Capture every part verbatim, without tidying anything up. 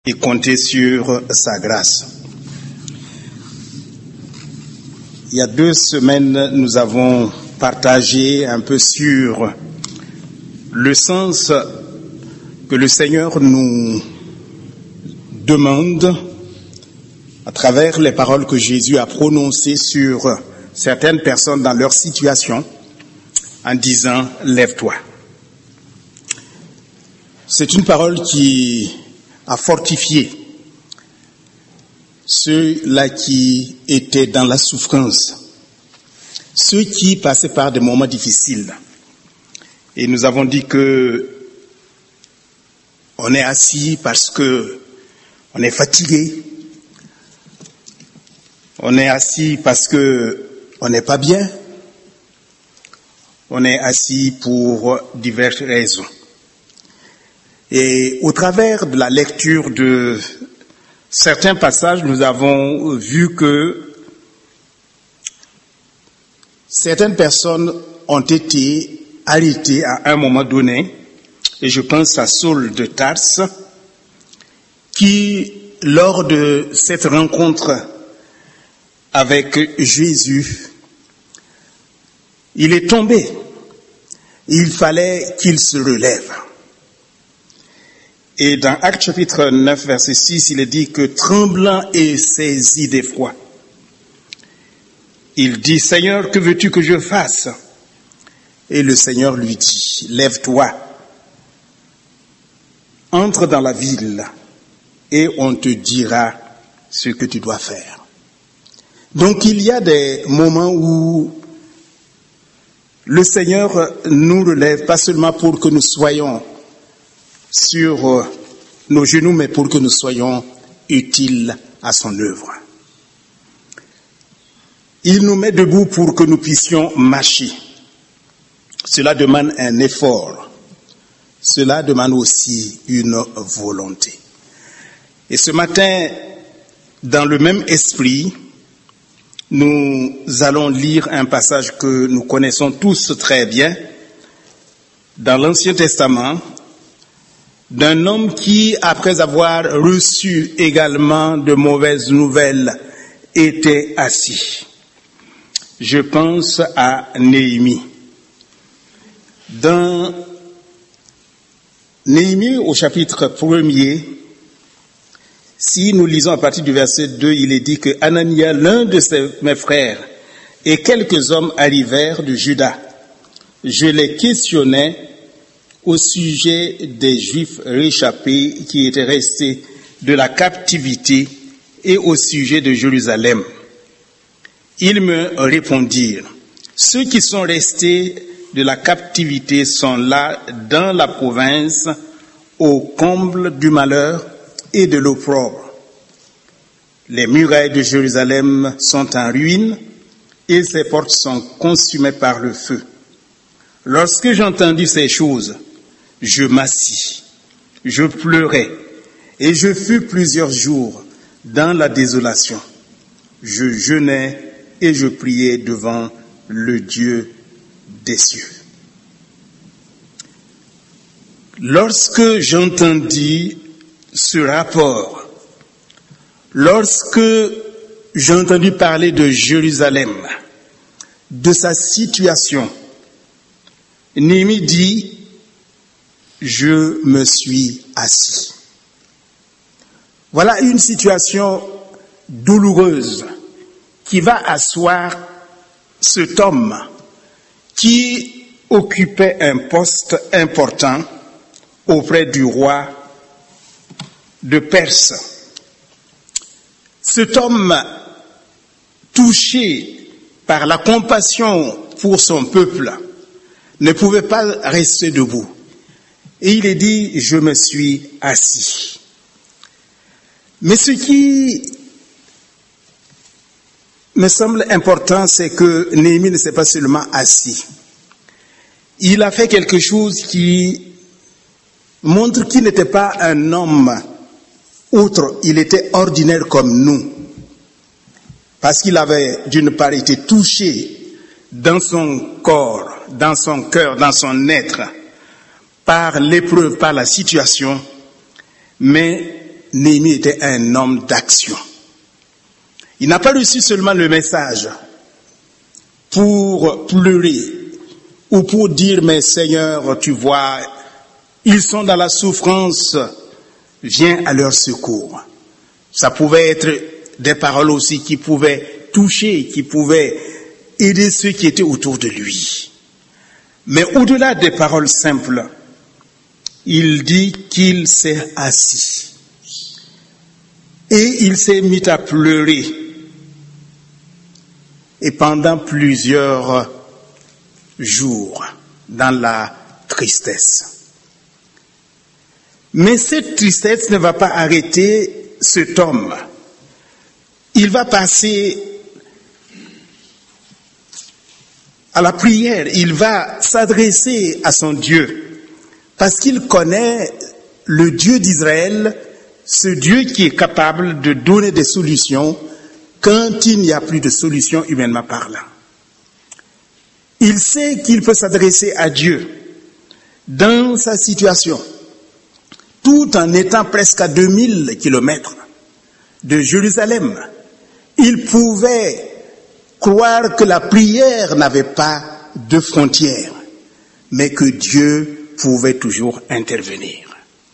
et compter sur sa grâce. Il y a deux semaines, nous avons partagé un peu sur le sens que le Seigneur nous demande à travers les paroles que Jésus a prononcées sur certaines personnes dans leur situation en disant « Lève-toi ». C'est une parole qui a fortifié ceux-là qui étaient dans la souffrance, ceux qui passaient par des moments difficiles. Et nous avons dit que on est assis parce que on est fatigué, on est assis parce que on n'est pas bien, on est assis pour diverses raisons. Et au travers de la lecture de certains passages, nous avons vu que certaines personnes ont été arrêtées à un moment donné, et je pense à Saul de Tarse, qui, lors de cette rencontre avec Jésus, il est tombé. Il fallait qu'il se relève. Et dans Actes chapitre neuf, verset six, il est dit que tremblant et saisi d'effroi, il dit, Seigneur, que veux-tu que je fasse? Et le Seigneur lui dit, lève-toi, entre dans la ville et on te dira ce que tu dois faire. Donc il y a des moments où le Seigneur nous relève, pas seulement pour que nous soyons sur nos genoux, mais pour que nous soyons utiles à son œuvre. Il nous met debout pour que nous puissions marcher. Cela demande un effort. Cela demande aussi une volonté. Et ce matin, dans le même esprit, nous allons lire un passage que nous connaissons tous très bien dans l'Ancien Testament, d'un homme qui, après avoir reçu également de mauvaises nouvelles, était assis. Je pense à Néhémie. Dans Néhémie, au chapitre premier, si nous lisons à partir du verset deux, il est dit que Anania, l'un de ses, mes frères, et quelques hommes arrivèrent de Juda. Je les questionnais au sujet des Juifs réchappés qui étaient restés de la captivité et au sujet de Jérusalem. Ils me répondirent, ceux qui sont restés de la captivité sont là dans la province au comble du malheur et de l'opprobre. Les murailles de Jérusalem sont en ruine et ses portes sont consumées par le feu. Lorsque j'entendis ces choses, je m'assis, je pleurais, et je fus plusieurs jours dans la désolation. Je jeûnais et je priais devant le Dieu des cieux. Lorsque j'entendis ce rapport, lorsque j'ai entendu parler de Jérusalem, de sa situation, Néhémie dit, je me suis assis. Voilà une situation douloureuse qui va asseoir cet homme qui occupait un poste important auprès du roi de Perse. Cet homme, touché par la compassion pour son peuple, ne pouvait pas rester debout. Et il est dit, je me suis assis. Mais ce qui me semble important, c'est que Néhémie ne s'est pas seulement assis. Il a fait quelque chose qui montre qu'il n'était pas un homme autre, il était ordinaire comme nous. Parce qu'il avait d'une part été touché dans son corps, dans son cœur, dans son être, par l'épreuve, par la situation, mais Néhémie était un homme d'action. Il n'a pas reçu seulement le message pour pleurer ou pour dire, mais Seigneur, tu vois, ils sont dans la souffrance, viens à leur secours. Ça pouvait être des paroles aussi qui pouvaient toucher, qui pouvaient aider ceux qui étaient autour de lui. Mais au-delà des paroles simples, il dit qu'il s'est assis et il s'est mis à pleurer. Et pendant plusieurs jours, dans la tristesse. Mais cette tristesse ne va pas arrêter cet homme. Il va passer à la prière, il va s'adresser à son Dieu, parce qu'il connaît le Dieu d'Israël, ce Dieu qui est capable de donner des solutions quand il n'y a plus de solution humainement parlant. Il sait qu'il peut s'adresser à Dieu dans sa situation, tout en étant presque à deux mille kilomètres de Jérusalem. Il pouvait croire que la prière n'avait pas de frontières, mais que Dieu pouvait toujours intervenir.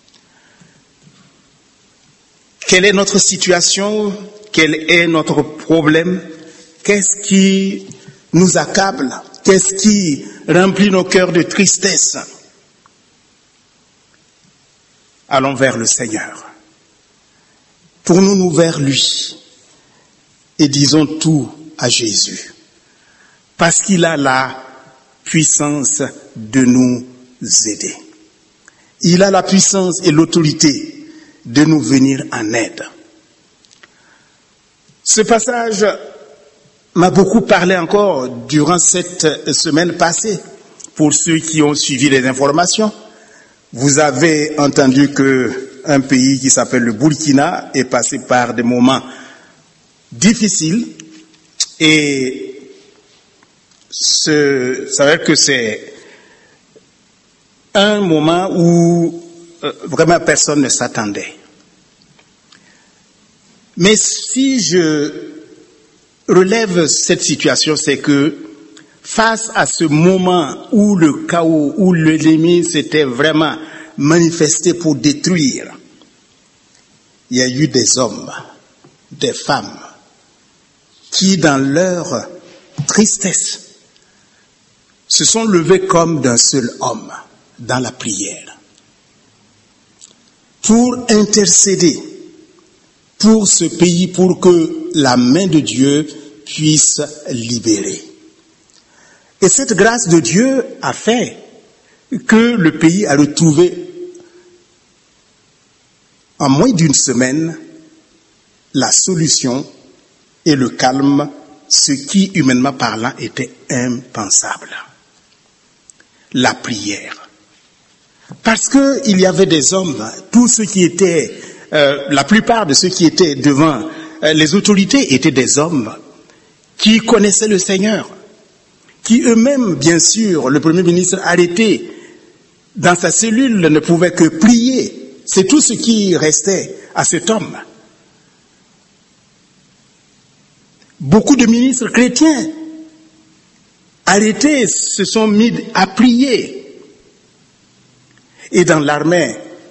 Quelle est notre situation? Quel est notre problème? Qu'est-ce qui nous accable? Qu'est-ce qui remplit nos cœurs de tristesse? Allons vers le Seigneur. Tournons-nous vers lui et disons tout à Jésus, parce qu'il a la puissance de nous aider. Il a la puissance et l'autorité de nous venir en aide. Ce passage m'a beaucoup parlé encore durant cette semaine passée. Pour ceux qui ont suivi les informations, vous avez entendu qu'un pays qui s'appelle le Burkina est passé par des moments difficiles et ce, ça veut dire que c'est un moment où euh, vraiment personne ne s'attendait. Mais si je relève cette situation, c'est que face à ce moment où le chaos, où l'ennemi s'était vraiment manifesté pour détruire, il y a eu des hommes, des femmes, qui dans leur tristesse se sont levés comme d'un seul homme dans la prière pour intercéder pour ce pays, pour que la main de Dieu puisse libérer. Et cette grâce de Dieu a fait que le pays a retrouvé en moins d'une semaine la solution et le calme, ce qui, humainement parlant, était impensable. La prière. Parce qu'il y avait des hommes, tous ceux qui étaient, euh, la plupart de ceux qui étaient devant euh, les autorités étaient des hommes qui connaissaient le Seigneur, qui eux-mêmes, bien sûr, le Premier ministre arrêté dans sa cellule ne pouvait que prier. C'est tout ce qui restait à cet homme. Beaucoup de ministres chrétiens arrêtés se sont mis à prier. Et dans l'armée,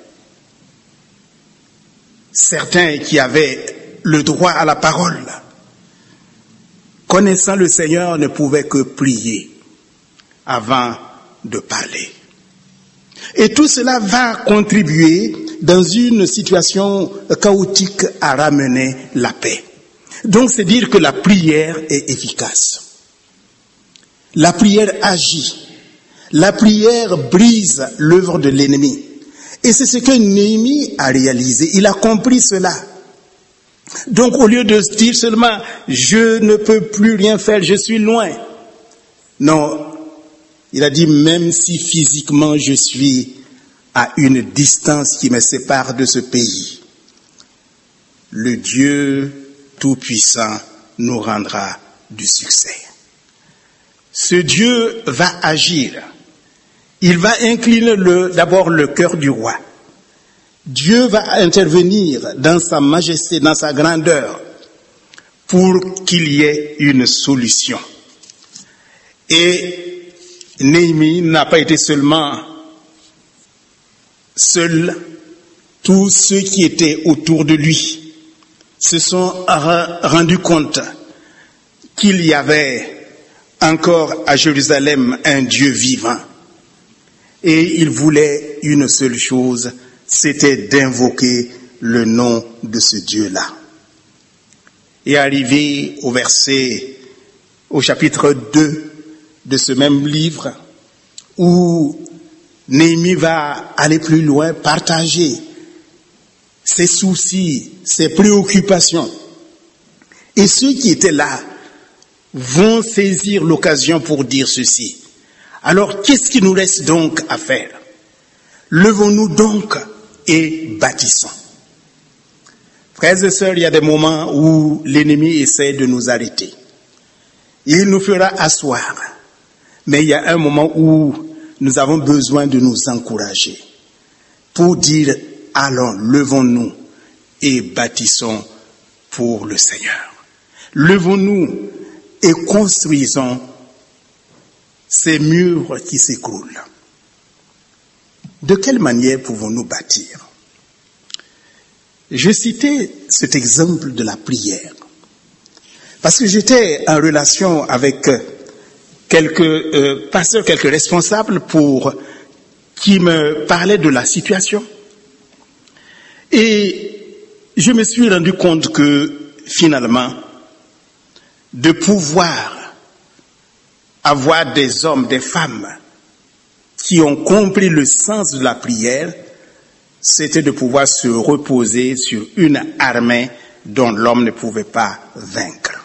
certains qui avaient le droit à la parole, connaissant le Seigneur, ne pouvaient que prier avant de parler. Et tout cela va contribuer dans une situation chaotique à ramener la paix. Donc c'est dire que la prière est efficace. La prière agit. La prière brise l'œuvre de l'ennemi. Et c'est ce que Néhémie a réalisé. Il a compris cela. Donc au lieu de dire seulement « je ne peux plus rien faire, je suis loin », non, il a dit « même si physiquement je suis à une distance qui me sépare de ce pays, le Dieu Tout-Puissant nous rendra du succès. » Ce Dieu va agir. Il va incliner le, d'abord le cœur du roi. Dieu va intervenir dans sa majesté, dans sa grandeur, pour qu'il y ait une solution. Et Néhémie n'a pas été seulement seul, tous ceux qui étaient autour de lui se sont rendus compte qu'il y avait encore à Jérusalem un Dieu vivant. Et ils voulaient une seule chose, c'était d'invoquer le nom de ce Dieu-là. Et arrivé au verset, au chapitre deux de ce même livre, où Néhémie va aller plus loin, partager ses soucis, ses préoccupations. Et ceux qui étaient là vont saisir l'occasion pour dire ceci. Alors, qu'est-ce qui nous reste donc à faire? Levons-nous donc et bâtissons. Frères et sœurs, il y a des moments où l'ennemi essaie de nous arrêter. Il nous fera asseoir. Mais il y a un moment où nous avons besoin de nous encourager pour dire, allons, levons-nous et bâtissons pour le Seigneur. Levons-nous et construisons ces murs qui s'écroulent. De quelle manière pouvons-nous bâtir? Je citais cet exemple de la prière parce que j'étais en relation avec quelques euh, pasteurs, quelques responsables pour qui me parlaient de la situation. Et je me suis rendu compte que finalement, de pouvoir avoir des hommes, des femmes qui ont compris le sens de la prière, c'était de pouvoir se reposer sur une armée dont l'homme ne pouvait pas vaincre.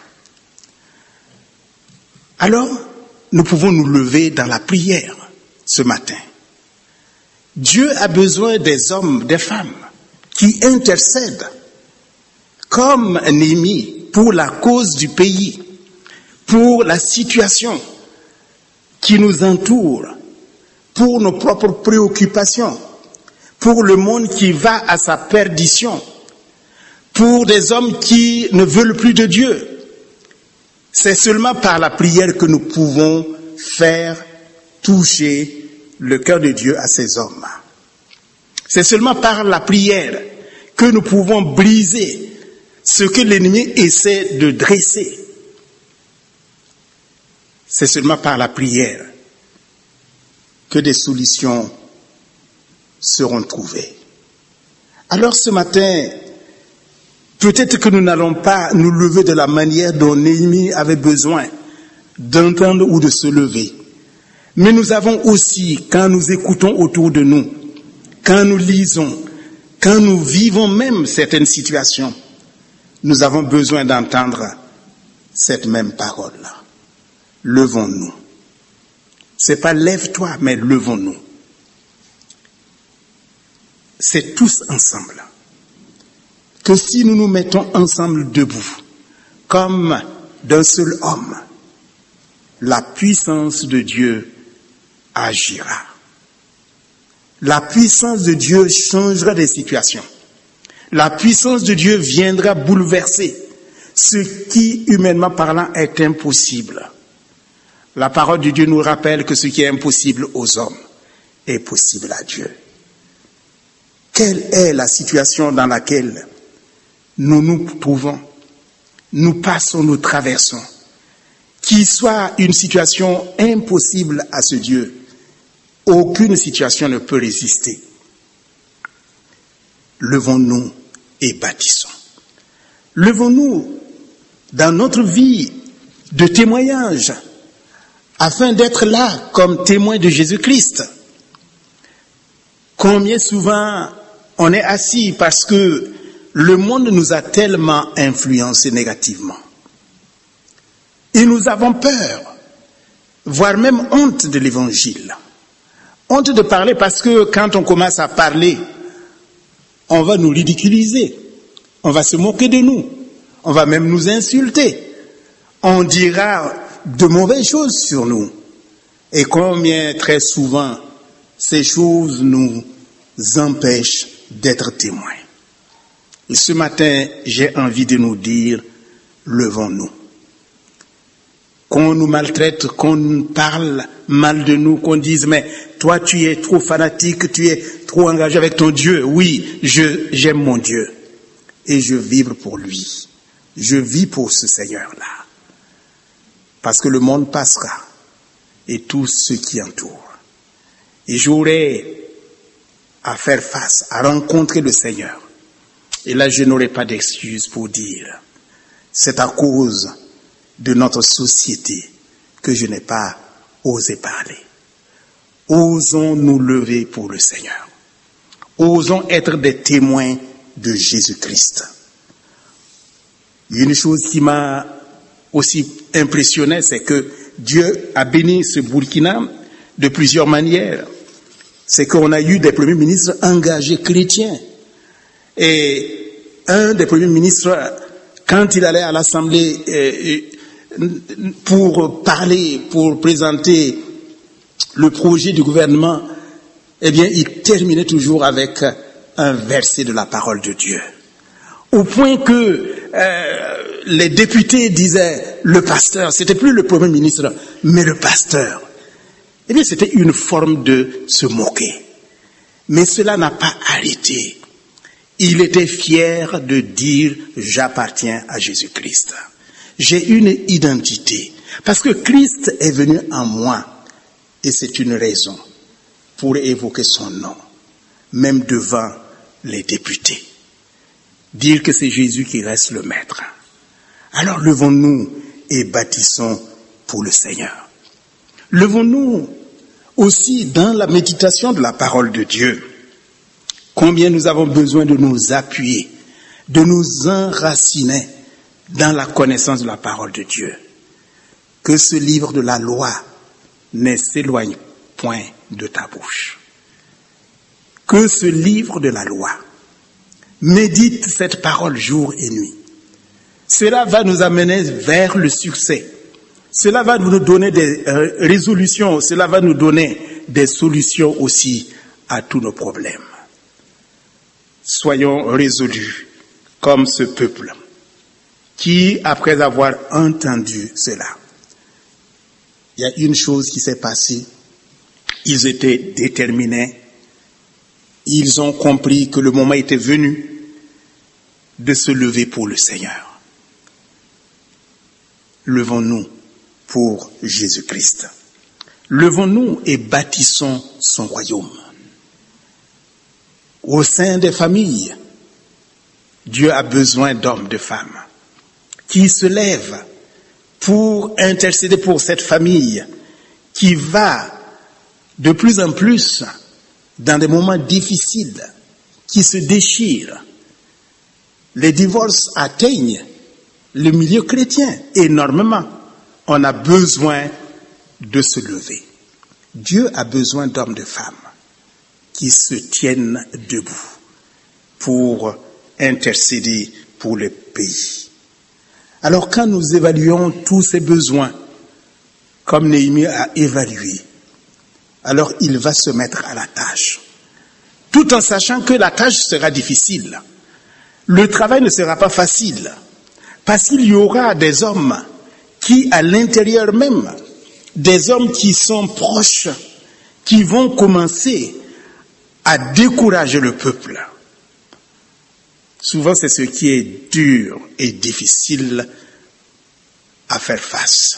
Alors, nous pouvons nous lever dans la prière ce matin. Dieu a besoin des hommes, des femmes qui intercèdent comme Néhémie pour la cause du pays, pour la situation qui nous entoure, pour nos propres préoccupations, pour le monde qui va à sa perdition, pour des hommes qui ne veulent plus de Dieu. C'est seulement par la prière que nous pouvons faire toucher le cœur de Dieu à ces hommes. C'est seulement par la prière que nous pouvons briser ce que l'ennemi essaie de dresser. C'est seulement par la prière que des solutions seront trouvées. Alors ce matin, peut-être que nous n'allons pas nous lever de la manière dont Néhémie avait besoin d'entendre ou de se lever. Mais nous avons aussi, quand nous écoutons autour de nous, quand nous lisons, quand nous vivons même certaines situations, nous avons besoin d'entendre cette même parole-là. Levons-nous. C'est pas lève-toi, mais levons-nous. C'est tous ensemble. Que si nous nous mettons ensemble debout, comme d'un seul homme, la puissance de Dieu agira. La puissance de Dieu changera des situations. La puissance de Dieu viendra bouleverser ce qui, humainement parlant, est impossible. La parole de Dieu nous rappelle que ce qui est impossible aux hommes est possible à Dieu. Quelle est la situation dans laquelle nous nous trouvons, nous passons, nous traversons, qu'il soit une situation impossible à ce Dieu, aucune situation ne peut résister. Levons-nous et bâtissons. Levons-nous dans notre vie de témoignage, afin d'être là comme témoin de Jésus-Christ. Combien souvent on est assis parce que le monde nous a tellement influencés négativement. Et nous avons peur, voire même honte de l'évangile. Honte de parler parce que quand on commence à parler, on va nous ridiculiser, on va se moquer de nous, on va même nous insulter, on dira de mauvaises choses sur nous. Et combien très souvent ces choses nous empêchent d'être témoins. Et ce matin, j'ai envie de nous dire, levons-nous. Qu'on nous maltraite, qu'on parle mal de nous, qu'on dise, mais toi tu es trop fanatique, tu es trop engagé avec ton Dieu. Oui, je, j'aime mon Dieu et je vibre pour lui. Je vis pour ce Seigneur-là. Parce que le monde passera et tout ce qui entoure. Et j'aurai à faire face, à rencontrer le Seigneur. Et là, je n'aurai pas d'excuse pour dire, c'est à cause de notre société que je n'ai pas osé parler. Osons nous lever pour le Seigneur. Osons être des témoins de Jésus-Christ. Une chose qui m'a aussi impressionné, c'est que Dieu a béni ce Burkina de plusieurs manières. C'est qu'on a eu des premiers ministres engagés chrétiens. Et un des premiers ministres, quand il allait à l'Assemblée euh, pour parler, pour présenter le projet du gouvernement, eh bien, il terminait toujours avec un verset de la parole de Dieu. Au point que euh, les députés disaient, le pasteur, c'était plus le premier ministre, mais le pasteur. Eh bien, c'était une forme de se moquer. Mais cela n'a pas arrêté. Il était fier de dire, j'appartiens à Jésus-Christ. J'ai une identité. Parce que Christ est venu en moi. Et c'est une raison pour évoquer son nom, même devant les députés. Dire que c'est Jésus qui reste le maître. Alors levons-nous et bâtissons pour le Seigneur. Levons-nous aussi dans la méditation de la parole de Dieu. Combien nous avons besoin de nous appuyer, de nous enraciner dans la connaissance de la parole de Dieu. Que ce livre de la loi ne s'éloigne point de ta bouche. Que ce livre de la loi médite cette parole jour et nuit. Cela va nous amener vers le succès. Cela va nous donner des euh, résolutions. Cela va nous donner des solutions aussi à tous nos problèmes. Soyons résolus comme ce peuple qui, après avoir entendu cela, il y a une chose qui s'est passée. Ils étaient déterminés. Ils ont compris que le moment était venu de se lever pour le Seigneur. Levons-nous pour Jésus-Christ. Levons-nous et bâtissons son royaume. Au sein des familles, Dieu a besoin d'hommes, de femmes, qui se lèvent pour intercéder pour cette famille qui va de plus en plus dans des moments difficiles, qui se déchirent. Les divorces atteignent le milieu chrétien énormément. On a besoin de se lever. Dieu a besoin d'hommes, de femmes qui se tiennent debout pour intercéder pour le pays. Alors quand nous évaluons tous ces besoins, comme Néhémie a évalué, alors il va se mettre à la tâche, tout en sachant que la tâche sera difficile. Le travail ne sera pas facile, parce qu'il y aura des hommes qui, à l'intérieur même, des hommes qui sont proches, qui vont commencer à décourager le peuple. Souvent, c'est ce qui est dur et difficile à faire face.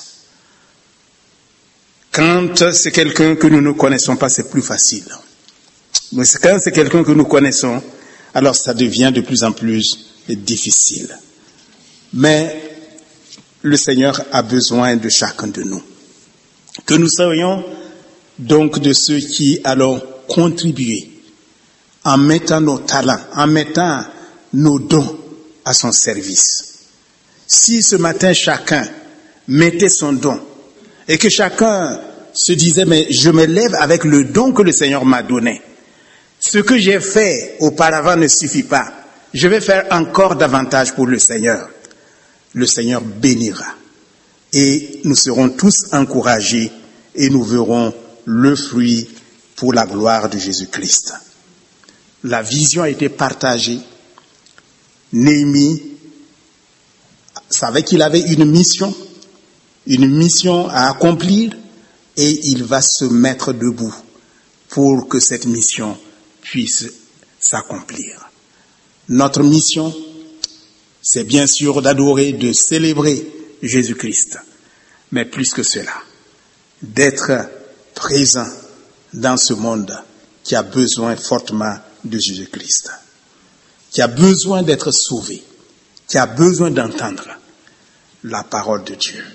Quand c'est quelqu'un que nous ne connaissons pas, c'est plus facile. Mais quand c'est quelqu'un que nous connaissons, alors ça devient de plus en plus difficile. Mais le Seigneur a besoin de chacun de nous. Que nous soyons donc de ceux qui allons contribuer en mettant nos talents, en mettant nos dons à son service. Si ce matin chacun mettait son don et que chacun se disait, mais je me lève avec le don que le Seigneur m'a donné. Ce que j'ai fait auparavant ne suffit pas. Je vais faire encore davantage pour le Seigneur. Le Seigneur bénira. Et nous serons tous encouragés et nous verrons le fruit pour la gloire de Jésus-Christ. La vision a été partagée. Néhémie savait qu'il avait une mission, une mission à accomplir, et il va se mettre debout pour que cette mission puisse s'accomplir. Notre mission, c'est bien sûr d'adorer, de célébrer Jésus-Christ, mais plus que cela, d'être présent dans ce monde qui a besoin fortement de Jésus-Christ, qui a besoin d'être sauvé, qui a besoin d'entendre la parole de Dieu.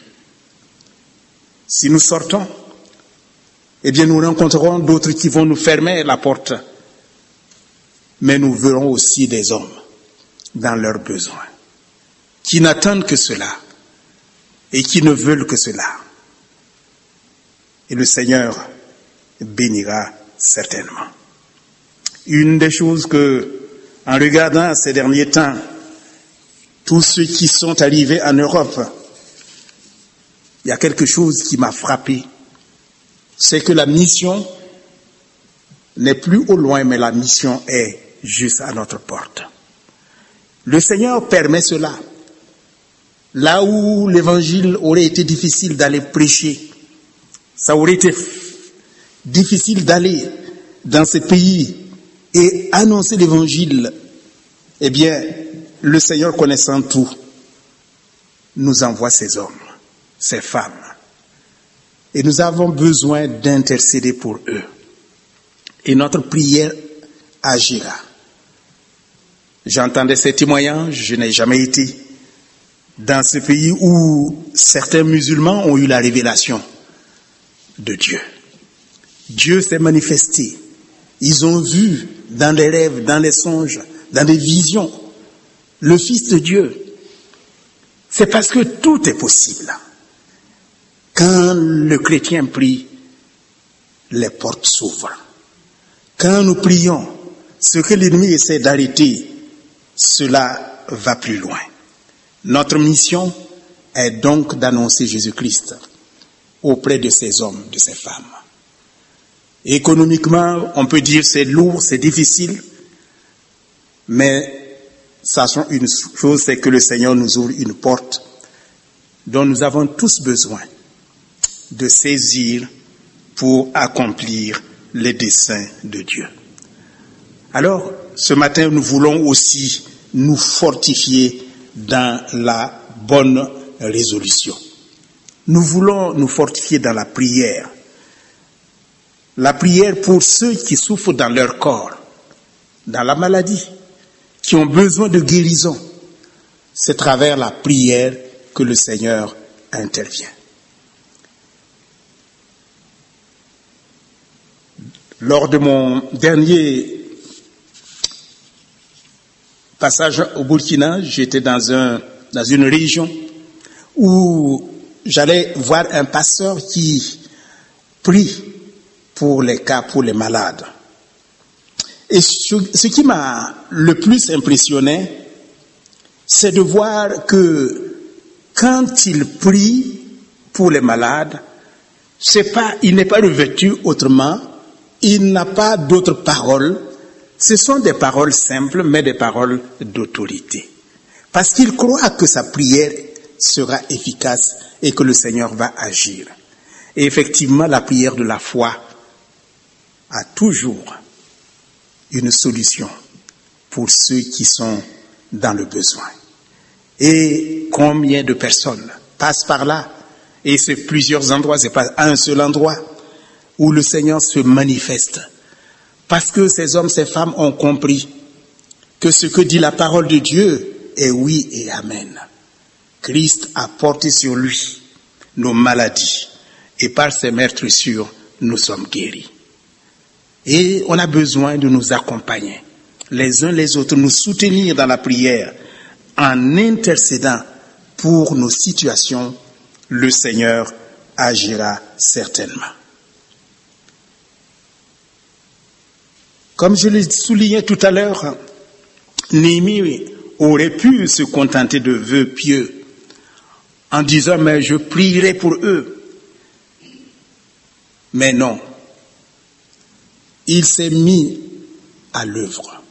Si nous sortons, eh bien nous rencontrerons d'autres qui vont nous fermer la porte, mais nous verrons aussi des hommes dans leurs besoins, qui n'attendent que cela et qui ne veulent que cela. Et le Seigneur bénira certainement. Une des choses que, en regardant ces derniers temps, tous ceux qui sont arrivés en Europe, il y a quelque chose qui m'a frappé. C'est que la mission n'est plus au loin, mais la mission est juste à notre porte. Le Seigneur permet cela. Là où l'évangile aurait été difficile d'aller prêcher, ça aurait été difficile d'aller dans ces pays et annoncer l'évangile, eh bien, le Seigneur connaissant tout, nous envoie ces hommes, ces femmes. Et nous avons besoin d'intercéder pour eux. Et notre prière agira. J'entendais ces témoignages, je n'ai jamais été dans ce pays où certains musulmans ont eu la révélation de Dieu. Dieu s'est manifesté. Ils ont vu dans les rêves, dans les songes, dans des visions, le Fils de Dieu. C'est parce que tout est possible. Quand le chrétien prie, les portes s'ouvrent. Quand nous prions, ce que l'ennemi essaie d'arrêter, cela va plus loin. Notre mission est donc d'annoncer Jésus-Christ auprès de ces hommes, de ces femmes. Économiquement, on peut dire c'est lourd, c'est difficile, mais sachons une chose, c'est que le Seigneur nous ouvre une porte dont nous avons tous besoin de saisir pour accomplir les desseins de Dieu. Alors, ce matin, nous voulons aussi nous fortifier dans la bonne résolution. Nous voulons nous fortifier dans la prière. La prière pour ceux qui souffrent dans leur corps, dans la maladie, qui ont besoin de guérison. C'est à travers la prière que le Seigneur intervient. Lors de mon dernier passage au Burkina, j'étais dans un, dans une région où j'allais voir un pasteur qui prie pour les cas, pour les malades. Et ce, ce qui m'a le plus impressionné, c'est de voir que quand il prie pour les malades, c'est pas, il n'est pas revêtu autrement, il n'a pas d'autres paroles. Ce sont des paroles simples, mais des paroles d'autorité. Parce qu'il croit que sa prière sera efficace et que le Seigneur va agir. Et effectivement, la prière de la foi a toujours une solution pour ceux qui sont dans le besoin. Et combien de personnes passent par là? Et c'est plusieurs endroits, c'est pas un seul endroit où le Seigneur se manifeste. Parce que ces hommes, ces femmes ont compris que ce que dit la parole de Dieu est oui et amen. Christ a porté sur lui nos maladies et par ses meurtrissures, nous sommes guéris. Et on a besoin de nous accompagner, les uns les autres, nous soutenir dans la prière en intercédant pour nos situations. Le Seigneur agira certainement. Comme je l'ai souligné tout à l'heure, Néhémie aurait pu se contenter de vœux pieux en disant « mais je prierai pour eux ». Mais non, il s'est mis à l'œuvre.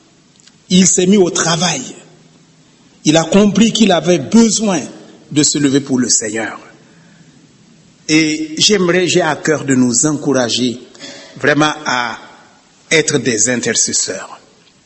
Il s'est mis au travail. Il a compris qu'il avait besoin de se lever pour le Seigneur. Et j'aimerais, j'ai à cœur de nous encourager vraiment à être des intercesseurs.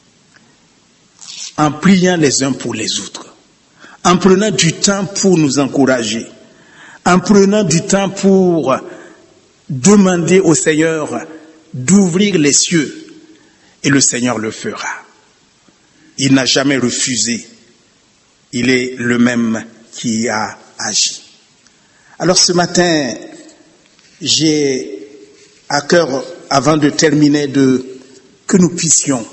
En priant les uns pour les autres. En prenant du temps pour nous encourager. En prenant du temps pour demander au Seigneur d'ouvrir les cieux. Et le Seigneur le fera. Il n'a jamais refusé. Il est le même qui a agi. Alors ce matin, j'ai à cœur, avant de terminer, de que nous puissions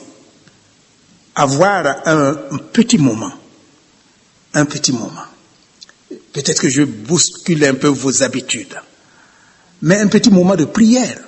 avoir un, un petit moment, un petit moment. Peut-être que je bouscule un peu vos habitudes, mais un petit moment de prière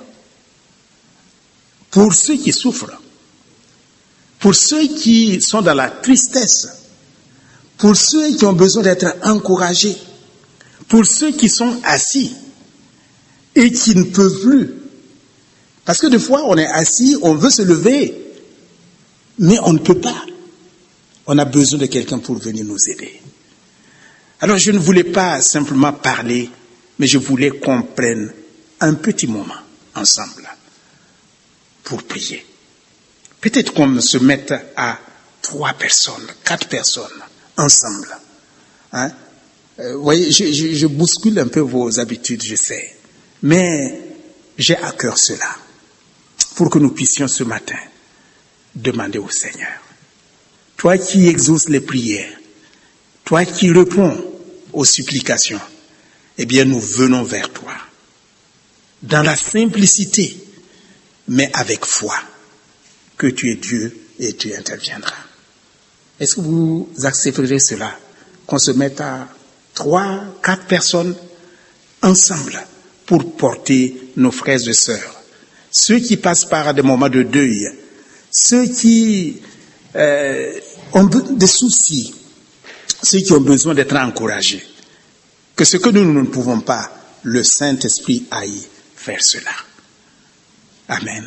pour ceux qui souffrent, pour ceux qui sont dans la tristesse, pour ceux qui ont besoin d'être encouragés, pour ceux qui sont assis et qui ne peuvent plus. Parce que des fois, on est assis, on veut se lever, mais on ne peut pas. On a besoin de quelqu'un pour venir nous aider. Alors, je ne voulais pas simplement parler, mais je voulais qu'on prenne un petit moment ensemble pour prier. Peut-être qu'on se mette à trois personnes, quatre personnes, ensemble. Hein? Euh, vous voyez, je, je, je bouscule un peu vos habitudes, je sais. Mais j'ai à cœur cela, pour que nous puissions ce matin demander au Seigneur. Toi qui exauces les prières, toi qui réponds aux supplications, eh bien nous venons vers toi. Dans la simplicité, mais avec foi, que tu es Dieu et tu interviendras. Est-ce que vous accepterez cela? Qu'on se mette à trois, quatre personnes ensemble pour porter nos frères et sœurs. Ceux qui passent par des moments de deuil, ceux qui euh, ont des soucis, ceux qui ont besoin d'être encouragés. Que ce que nous, nous ne pouvons pas, le Saint-Esprit aille faire cela. Amen.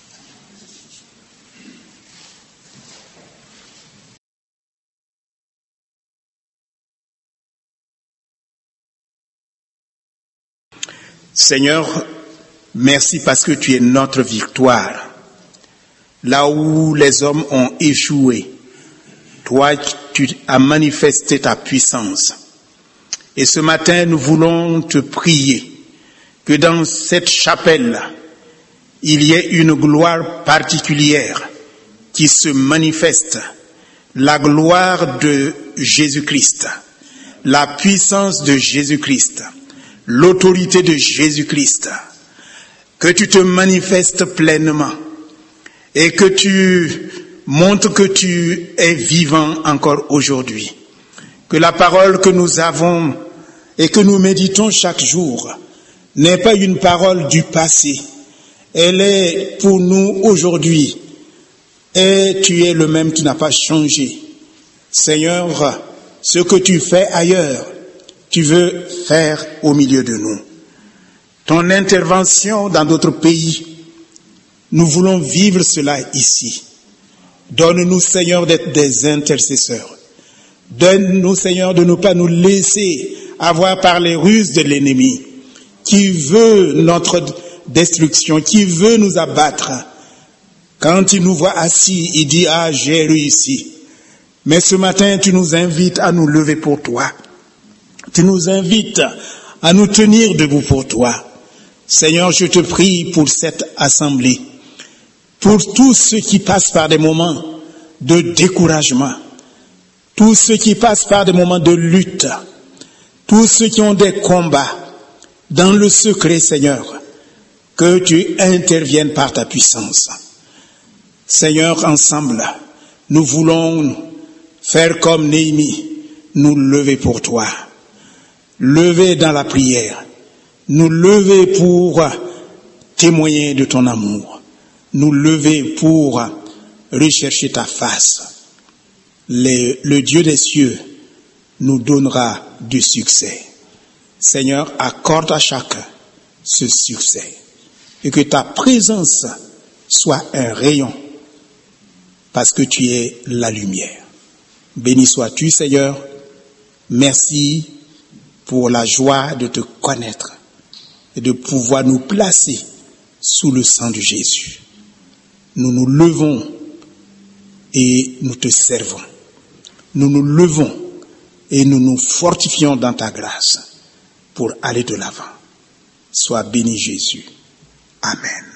Seigneur, merci parce que tu es notre victoire. Là où les hommes ont échoué, toi, tu as manifesté ta puissance. Et ce matin, nous voulons te prier que dans cette chapelle, il y ait une gloire particulière qui se manifeste. La gloire de Jésus-Christ, la puissance de Jésus-Christ, l'autorité de Jésus-Christ, que tu te manifestes pleinement et que tu montres que tu es vivant encore aujourd'hui. Que la parole que nous avons et que nous méditons chaque jour n'est pas une parole du passé. Elle est pour nous aujourd'hui. Et tu es le même, tu n'as pas changé. Seigneur, ce que tu fais ailleurs, tu veux faire au milieu de nous. Ton intervention dans d'autres pays, nous voulons vivre cela ici. Donne-nous, Seigneur, d'être des intercesseurs. Donne-nous, Seigneur, de ne pas nous laisser avoir par les ruses de l'ennemi, qui veut notre destruction, qui veut nous abattre. Quand il nous voit assis, il dit, ah, j'ai réussi. Mais ce matin, tu nous invites à nous lever pour toi. Tu nous invites à nous tenir debout pour toi. Seigneur, je te prie pour cette assemblée, pour tous ceux qui passent par des moments de découragement, tous ceux qui passent par des moments de lutte, tous ceux qui ont des combats, dans le secret, Seigneur, que tu interviennes par ta puissance. Seigneur, ensemble, nous voulons faire comme Néhémie, nous lever pour toi, lever dans la prière, nous lever pour témoigner de ton amour, nous lever pour rechercher ta face. Le, le Dieu des cieux nous donnera du succès. Seigneur, accorde à chacun ce succès et que ta présence soit un rayon parce que tu es la lumière. Béni sois-tu, Seigneur. Merci pour la joie de te connaître et de pouvoir nous placer sous le sang de Jésus. Nous nous levons et nous te servons. Nous nous levons et nous nous fortifions dans ta grâce pour aller de l'avant. Sois béni Jésus. Amen.